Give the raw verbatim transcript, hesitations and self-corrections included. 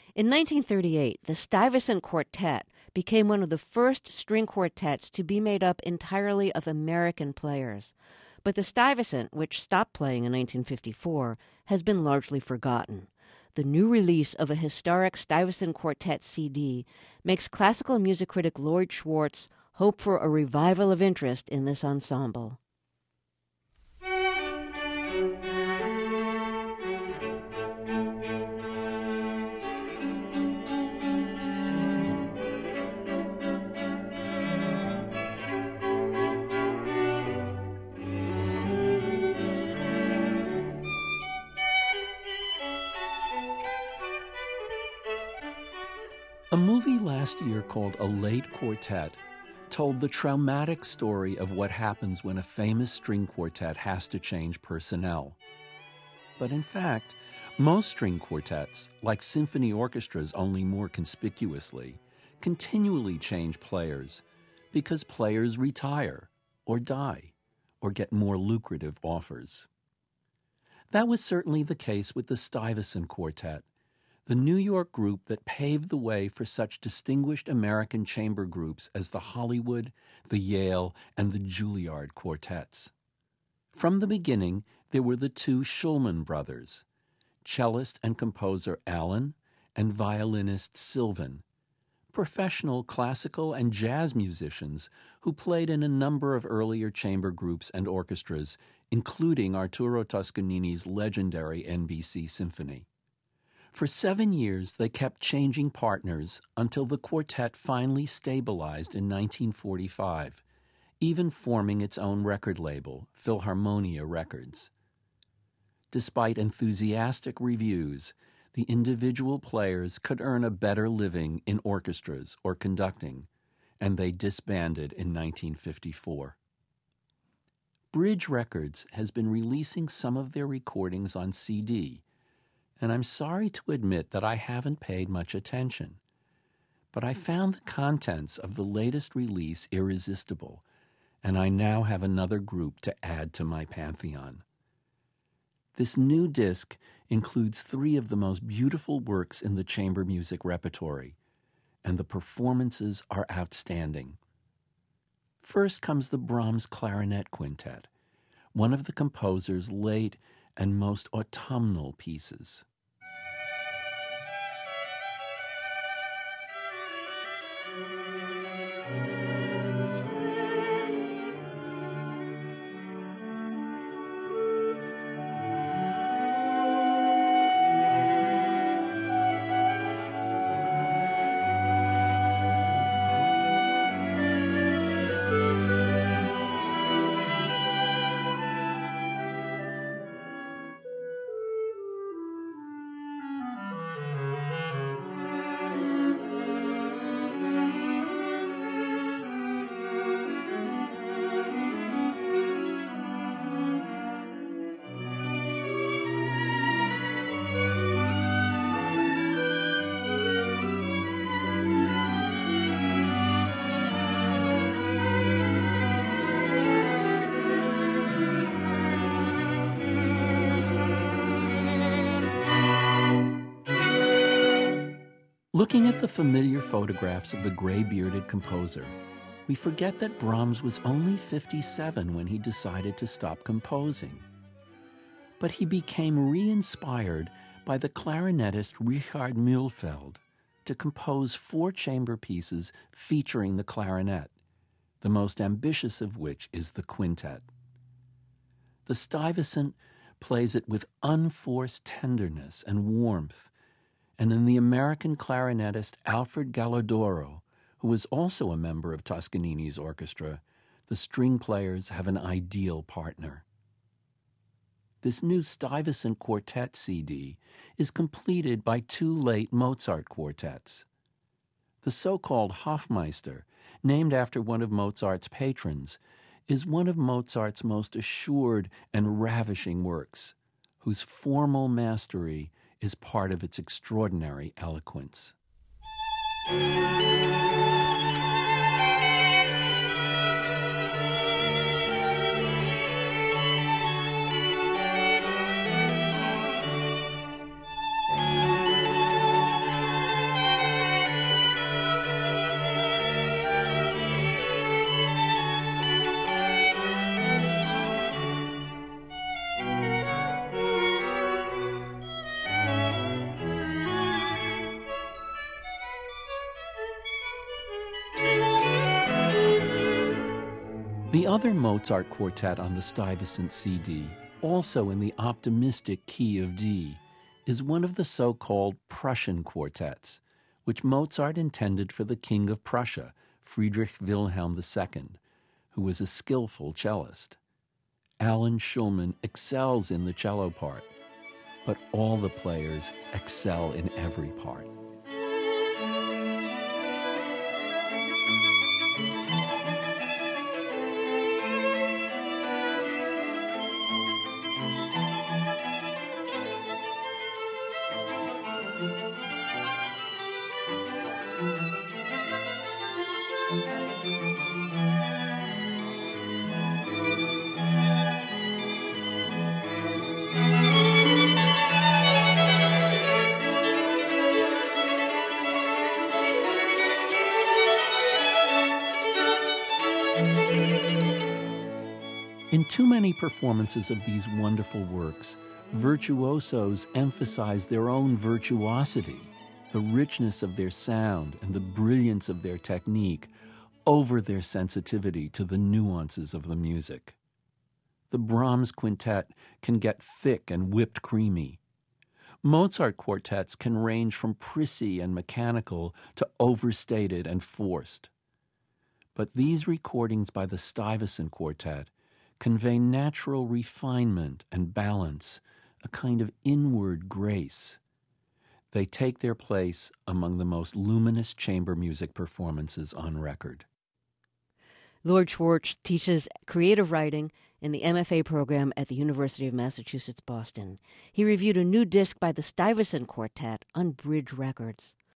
In nineteen thirty-eight, the Stuyvesant Quartet became one of the first string quartets to be made up entirely of American players. But the Stuyvesant, which stopped playing in nineteen fifty-four, has been largely forgotten. The new release of a historic Stuyvesant Quartet C D makes classical music critic Lloyd Schwartz hope for a revival of interest in this ensemble. A movie last year called A Late Quartet told the traumatic story of what happens when a famous string quartet has to change personnel. But in fact, most string quartets, like symphony orchestras only more conspicuously, continually change players because players retire or die or get more lucrative offers. That was certainly the case with the Stuyvesant Quartet, the New York group that paved the way for such distinguished American chamber groups as the Hollywood, the Yale, and the Juilliard quartets. From the beginning, there were the two Shulman brothers, cellist and composer Alan and violinist Sylvan, professional classical and jazz musicians who played in a number of earlier chamber groups and orchestras, including Arturo Toscanini's legendary N B C Symphony. For seven years, they kept changing partners until the quartet finally stabilized in nineteen forty-five, even forming its own record label, Philharmonia Records. Despite enthusiastic reviews, the individual players could earn a better living in orchestras or conducting, and they disbanded in nineteen fifty-four. Bridge Records has been releasing some of their recordings on C D, and I'm sorry to admit that I haven't paid much attention. But I found the contents of the latest release irresistible, and I now have another group to add to my pantheon. This new disc includes three of the most beautiful works in the chamber music repertory, and the performances are outstanding. First comes the Brahms Clarinet Quintet, one of the composer's late and most autumnal pieces. Looking at the familiar photographs of the gray-bearded composer, we forget that Brahms was only fifty-seven when he decided to stop composing. But he became re-inspired by the clarinetist Richard Mühlfeld to compose four chamber pieces featuring the clarinet, the most ambitious of which is the quintet. The Stuyvesant plays it with unforced tenderness and warmth, and in the American clarinetist Alfred Gallardoro, who was also a member of Toscanini's orchestra, the string players have an ideal partner. This new Stuyvesant Quartet C D is completed by two late Mozart quartets. The so-called Hofmeister, named after one of Mozart's patrons, is one of Mozart's most assured and ravishing works, whose formal mastery is part of its extraordinary eloquence. The other Mozart quartet on the Stuyvesant C D, also in the optimistic key of D, is one of the so-called Prussian quartets, which Mozart intended for the King of Prussia, Friedrich Wilhelm the Second, who was a skillful cellist. Alan Shulman excels in the cello part, but all the players excel in every part. In too many performances of these wonderful works, virtuosos emphasize their own virtuosity, the richness of their sound and the brilliance of their technique, over their sensitivity to the nuances of the music. The Brahms quintet can get thick and whipped creamy. Mozart quartets can range from prissy and mechanical to overstated and forced. But these recordings by the Stuyvesant Quartet convey natural refinement and balance, a kind of inward grace. They take their place among the most luminous chamber music performances on record. Lord Schwartz teaches creative writing in the M F A program at the University of Massachusetts, Boston. He reviewed a new disc by the Stuyvesant Quartet on Bridge Records.